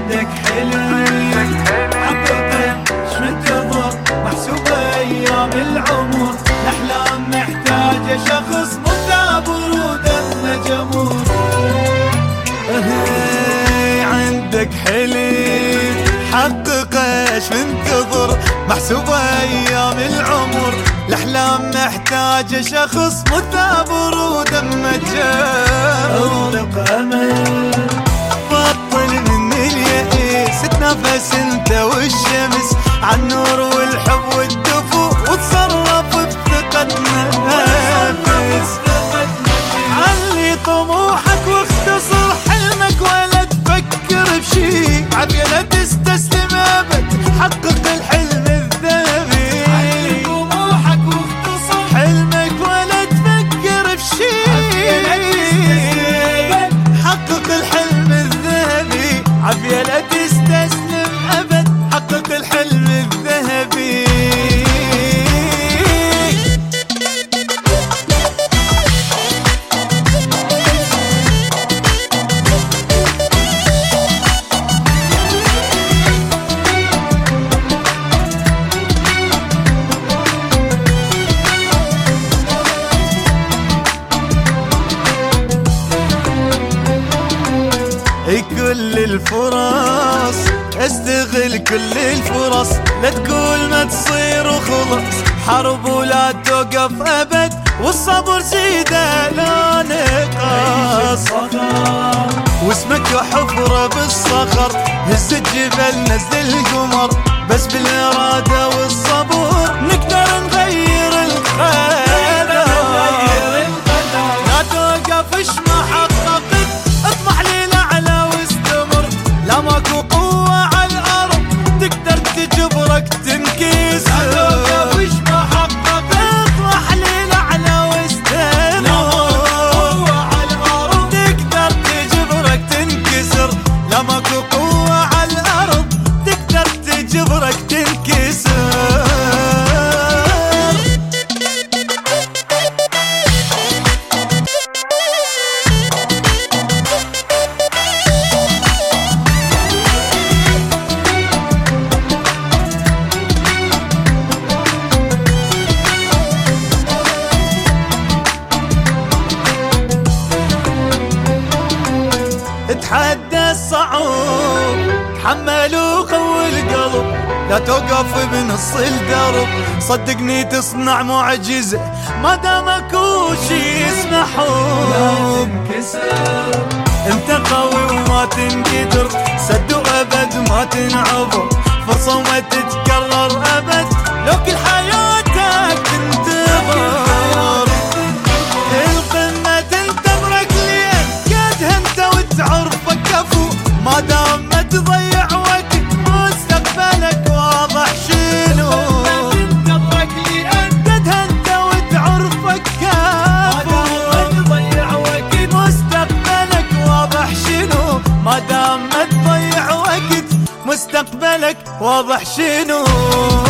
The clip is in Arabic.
عندك حلم حققه منتظر محسوبة أيام العمر، الأحلام محتاجة شخص مثابر ودم جمور. عندك حلم حققه ايش منتظر محسوبة أيام العمر، الأحلام محتاجة شخص مثابر ودم جمور. أطلق أمل بطل من اليئيس تنافس انت والشمس عالنور والحب والدفو وتصرف بثقة تنافس. علي طموحك واختصر حلمك ولا تفكر بشي، عافية لا تستسلم ابد حقق الحلم الذهبي. علي طموحك واختصر حلمك ولا تفكر بشي، حقق الحلم الذهبي. عافية لا تستسلم ابد حقق الحلم الذهبي. كل الفرص استغل كل الفرص، لا تقول ما تصير وخلص، حرب ولا توقف ابد والصبر زيده لا نقص. واسمك حفرة بالصخر هز الجبل نزل القمر، بس بالإرادة والصبر نقدر نغير القدر. لا توقف اش ما حققت اطمح للأعلى واستمر، لا ماكو قوة على الأرض تقدر تجبرك تنكسر. لا توقف اش ما حققت اطمح للأعلى واستمر، لا ماكو قوة على الأرض تقدر تجبرك تنكسر. لا ماكو قوة على الأرض تقدر تجبرك تنكسر. تحدى الصعوب تحمل وقوي القلب، لا توقف بنص الدرب صدقني تصنع معجزة ما دام اكو شي اسمه حب. انت قوي وما تنقدر سد وابد ما تنعبر، فرصة وما تتكرر ابد لو كل حياتك تنتظر. القمة تنتظرك لين قدها انت وتعرفك كفو، ما دام ما تضيع وقت مستقبلك واضح شنو. تنتظرك لين قدها انت وتعرفك كفو، ما تضيع وقت مستقبلك واضح شنو. ما دام ما تضيع وقت مستقبلك واضح شنو.